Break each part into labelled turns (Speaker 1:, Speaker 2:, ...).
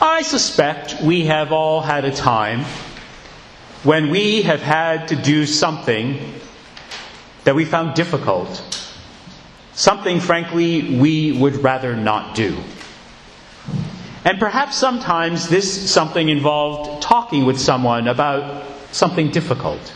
Speaker 1: I suspect we have all had a time when we have had to do something that we found difficult. Something, frankly, we would rather not do. And perhaps sometimes this something involved talking with someone about something difficult.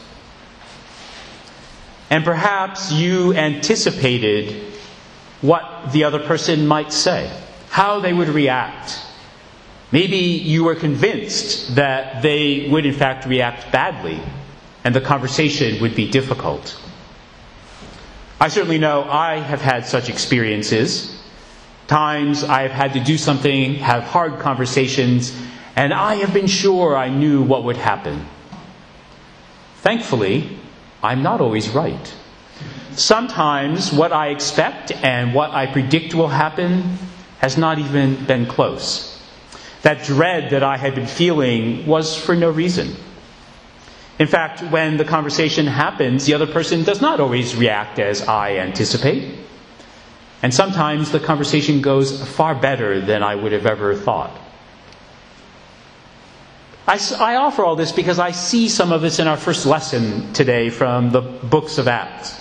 Speaker 1: And perhaps you anticipated what the other person might say, how they would react. Maybe you were convinced that they would in fact react badly and the conversation would be difficult. I certainly know I have had such experiences. Times I have had to do something, have hard conversations, and I have been sure I knew what would happen. Thankfully, I'm not always right. Sometimes what I expect and what I predict will happen has not even been close. That dread that I had been feeling was for no reason. In fact, when the conversation happens, the other person does not always react as I anticipate. And sometimes the conversation goes far better than I would have ever thought. I offer all this because I see some of this in our first lesson today from the book of Acts.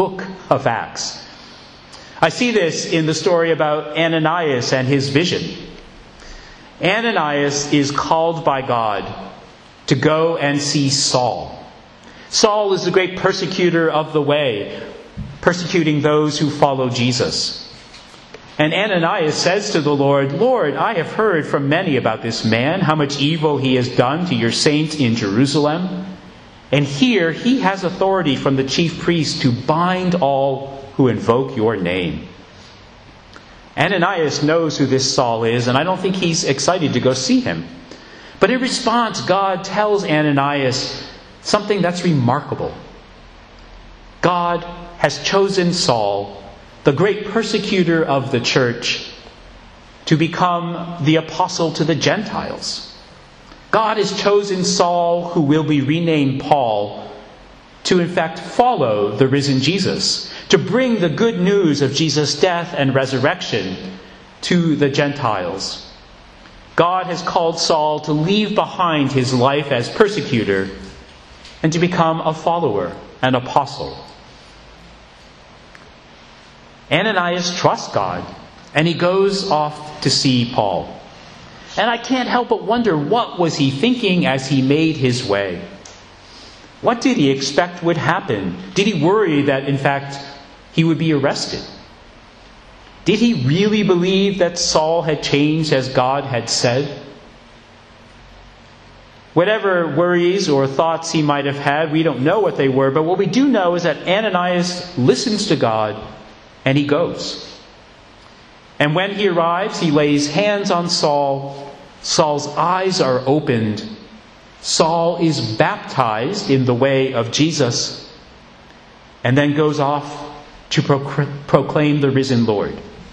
Speaker 1: I see this in the story about Ananias and his vision. Ananias is called by God to go and see Saul. Saul is the great persecutor of the way, persecuting those who follow Jesus. And Ananias says to the Lord, "Lord, I have heard from many about this man, how much evil he has done to your saints in Jerusalem. And here he has authority from the chief priest to bind all who invoke your name." Ananias knows who this Saul is, and I don't think he's excited to go see him. But in response, God tells Ananias something that's remarkable. God has chosen Saul, the great persecutor of the church, to become the apostle to the Gentiles. God has chosen Saul, who will be renamed Paul, to in fact follow the risen Jesus, to bring the good news of Jesus' death and resurrection to the Gentiles. God has called Saul to leave behind his life as persecutor and to become a follower, an apostle. Ananias trusts God, and he goes off to see Paul. And I can't help but wonder, what was he thinking as he made his way? What did he expect would happen? Did he worry that, in fact, he would be arrested? Did he really believe that Saul had changed as God had said? Whatever worries or thoughts he might have had, we don't know what they were, but what we do know is that Ananias listens to God and he goes. And when he arrives, he lays hands on Saul. Saul's eyes are opened. Saul is baptized in the way of Jesus and then goes off to proclaim the risen Lord.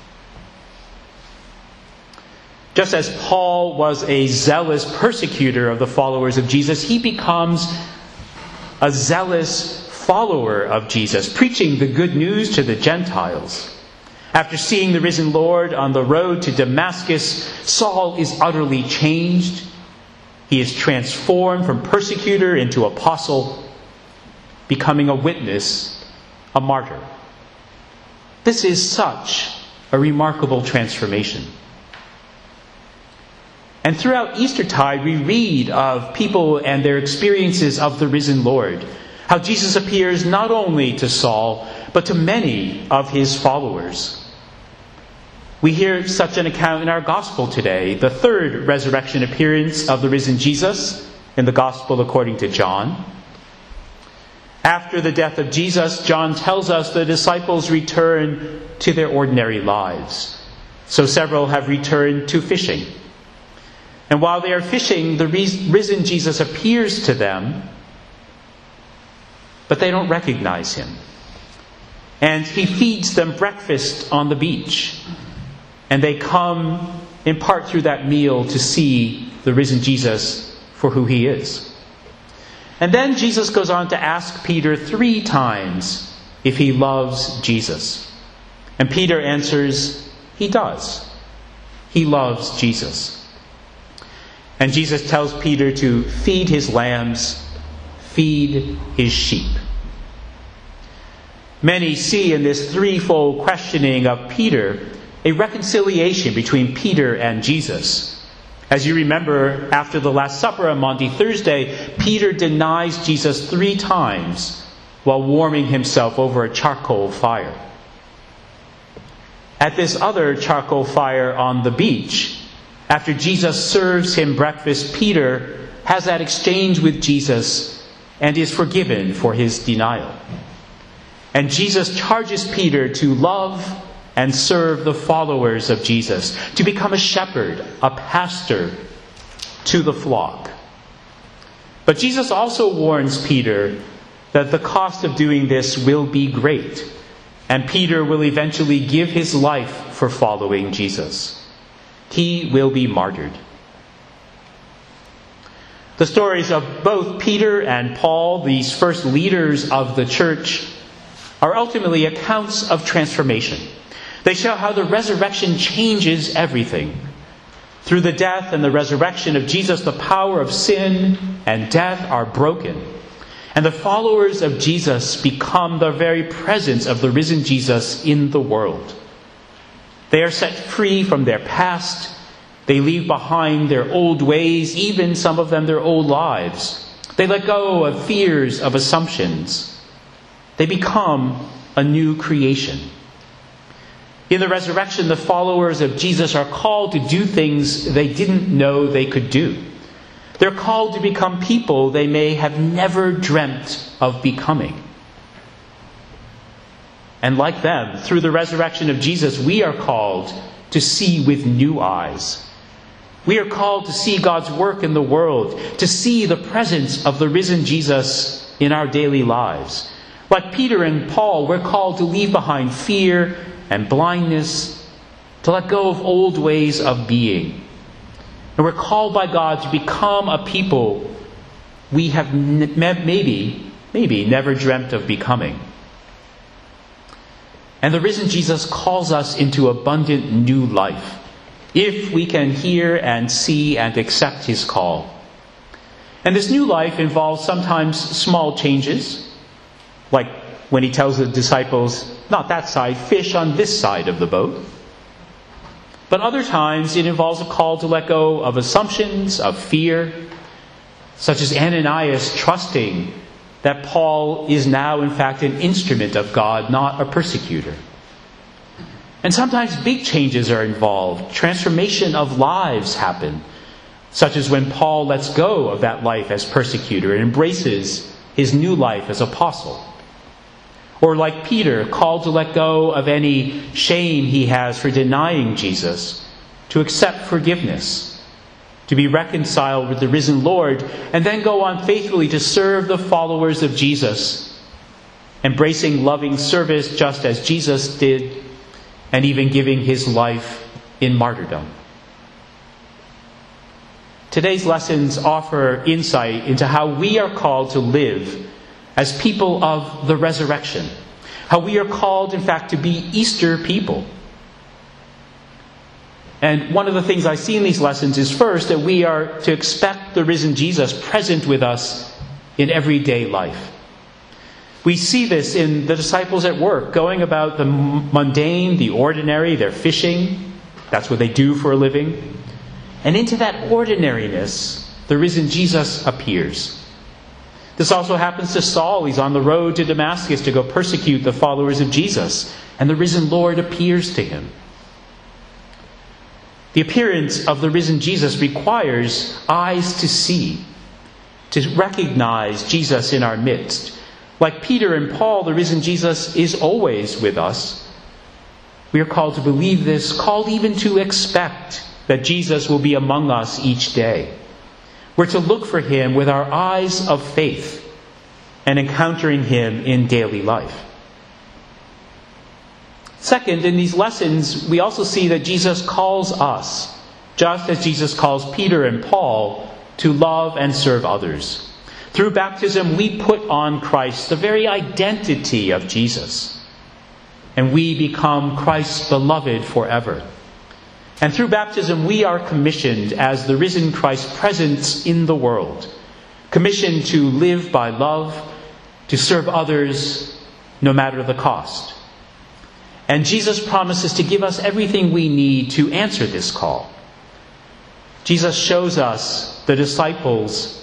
Speaker 1: Just as Paul was a zealous persecutor of the followers of Jesus, he becomes a zealous follower of Jesus, preaching the good news to the Gentiles. After seeing the risen Lord on the road to Damascus, Saul is utterly changed. He is transformed from persecutor into apostle, becoming a witness, a martyr. This is such a remarkable transformation. And throughout Eastertide, we read of people and their experiences of the risen Lord. How Jesus appears not only to Saul, but to many of his followers. We hear such an account in our gospel today, the third resurrection appearance of the risen Jesus in the gospel according to John. After the death of Jesus, John tells us the disciples return to their ordinary lives. So several have returned to fishing. And while they are fishing, the risen Jesus appears to them, but they don't recognize him. And he feeds them breakfast on the beach. And they come, in part through that meal, to see the risen Jesus for who he is. And then Jesus goes on to ask Peter 3 times if he loves Jesus. And Peter answers, he does. He loves Jesus. And Jesus tells Peter to feed his lambs, feed his sheep. Many see in this threefold questioning of Peter a reconciliation between Peter and Jesus. As you remember, after the Last Supper on Maundy Thursday, Peter denies Jesus 3 times while warming himself over a charcoal fire. At this other charcoal fire on the beach, after Jesus serves him breakfast, Peter has that exchange with Jesus and is forgiven for his denial. And Jesus charges Peter to love and serve the followers of Jesus, to become a shepherd, a pastor to the flock. But Jesus also warns Peter that the cost of doing this will be great, and Peter will eventually give his life for following Jesus. He will be martyred. The stories of both Peter and Paul, these first leaders of the church, are ultimately accounts of transformation. They show how the resurrection changes everything. Through the death and the resurrection of Jesus, the power of sin and death are broken. And the followers of Jesus become the very presence of the risen Jesus in the world. They are set free from their past. They leave behind their old ways, even some of them their old lives. They let go of fears, of assumptions. They become a new creation. In the resurrection, the followers of Jesus are called to do things they didn't know they could do. They're called to become people they may have never dreamt of becoming. And like them, through the resurrection of Jesus, we are called to see with new eyes. We are called to see God's work in the world, to see the presence of the risen Jesus in our daily lives. Like Peter and Paul, we're called to leave behind fear and blindness, to let go of old ways of being. And we're called by God to become a people we have maybe never dreamt of becoming. And the risen Jesus calls us into abundant new life, if we can hear and see and accept his call. And this new life involves sometimes small changes, like when he tells the disciples, not that side, fish on this side of the boat. But other times it involves a call to let go of assumptions, of fear, such as Ananias trusting that Paul is now in fact an instrument of God, not a persecutor. And sometimes big changes are involved. Transformation of lives happen, such as when Paul lets go of that life as persecutor and embraces his new life as apostle. Or like Peter, called to let go of any shame he has for denying Jesus, to accept forgiveness, to be reconciled with the risen Lord, and then go on faithfully to serve the followers of Jesus, embracing loving service just as Jesus did, and even giving his life in martyrdom. Today's lessons offer insight into how we are called to live as people of the resurrection. How we are called, in fact, to be Easter people. And one of the things I see in these lessons is first that we are to expect the risen Jesus present with us in everyday life. We see this in the disciples at work, going about the mundane, the ordinary. They're fishing. That's what they do for a living. And into that ordinariness, the risen Jesus appears. This also happens to Saul. He's on the road to Damascus to go persecute the followers of Jesus, and the risen Lord appears to him. The appearance of the risen Jesus requires eyes to see, to recognize Jesus in our midst. Like Peter and Paul, the risen Jesus is always with us. We are called to believe this, called even to expect that Jesus will be among us each day. We're to look for him with our eyes of faith and encountering him in daily life. Second, in these lessons, we also see that Jesus calls us, just as Jesus calls Peter and Paul, to love and serve others. Through baptism, we put on Christ, the very identity of Jesus, and we become Christ's beloved forever. And through baptism, we are commissioned as the risen Christ's presence in the world, commissioned to live by love, to serve others no matter the cost. And Jesus promises to give us everything we need to answer this call. Jesus shows the disciples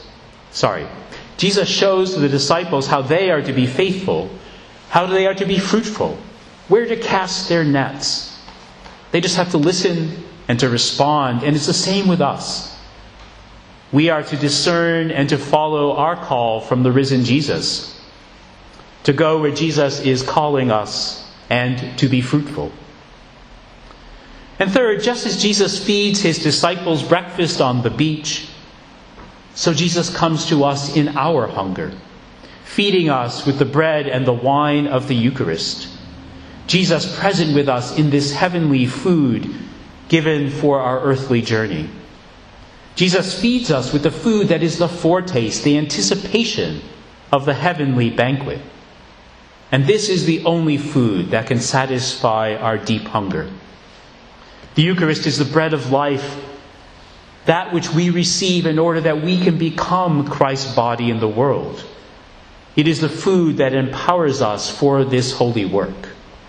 Speaker 1: how they are to be faithful, how they are to be fruitful, where to cast their nets. They just have to listen and to respond, and it's the same with us. We are to discern and to follow our call from the risen Jesus, to go where Jesus is calling us and to be fruitful. And third, just as Jesus feeds his disciples breakfast on the beach, so Jesus comes to us in our hunger, feeding us with the bread and the wine of the Eucharist. Jesus present with us in this heavenly food given for our earthly journey. Jesus feeds us with the food that is the foretaste, the anticipation of the heavenly banquet. And this is the only food that can satisfy our deep hunger. The Eucharist is the bread of life, that which we receive in order that we can become Christ's body in the world. It is the food that empowers us for this holy work.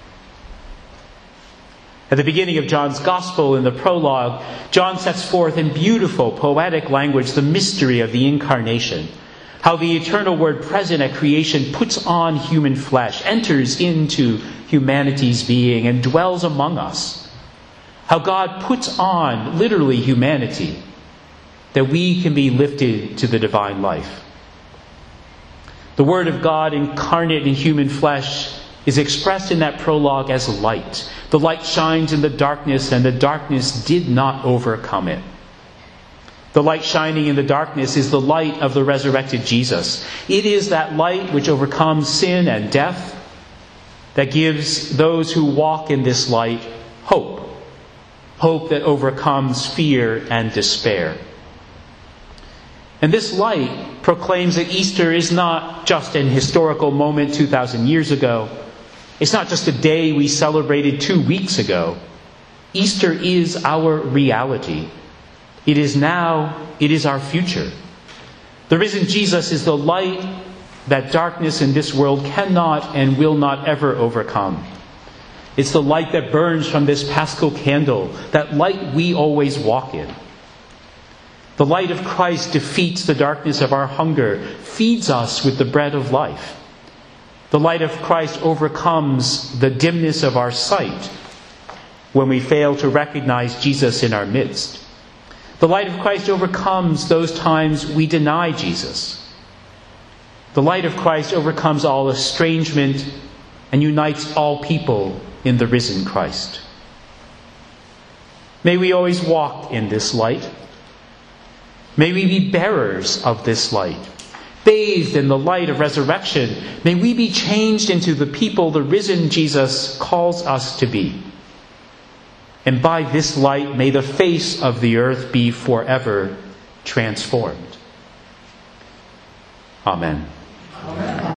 Speaker 1: At the beginning of John's Gospel, in the prologue, John sets forth in beautiful, poetic language the mystery of the Incarnation. How the eternal Word present at creation puts on human flesh, enters into humanity's being, and dwells among us. How God puts on, literally, humanity, that we can be lifted to the divine life. The Word of God incarnate in human flesh is expressed in that prologue as light. The light shines in the darkness, and the darkness did not overcome it. The light shining in the darkness is the light of the resurrected Jesus. It is that light which overcomes sin and death that gives those who walk in this light hope. Hope that overcomes fear and despair. And this light proclaims that Easter is not just an historical moment 2,000 years ago. It's not just a day we celebrated 2 weeks ago. Easter is our reality. It is now, it is our future. The risen Jesus is the light that darkness in this world cannot and will not ever overcome. It's the light that burns from this Paschal candle, that light we always walk in. The light of Christ defeats the darkness of our hunger, feeds us with the bread of life. The light of Christ overcomes the dimness of our sight when we fail to recognize Jesus in our midst. The light of Christ overcomes those times we deny Jesus. The light of Christ overcomes all estrangement and unites all people in the risen Christ. May we always walk in this light. May we be bearers of this light. Bathed in the light of resurrection, may we be changed into the people the risen Jesus calls us to be. And by this light, may the face of the earth be forever transformed. Amen. Amen.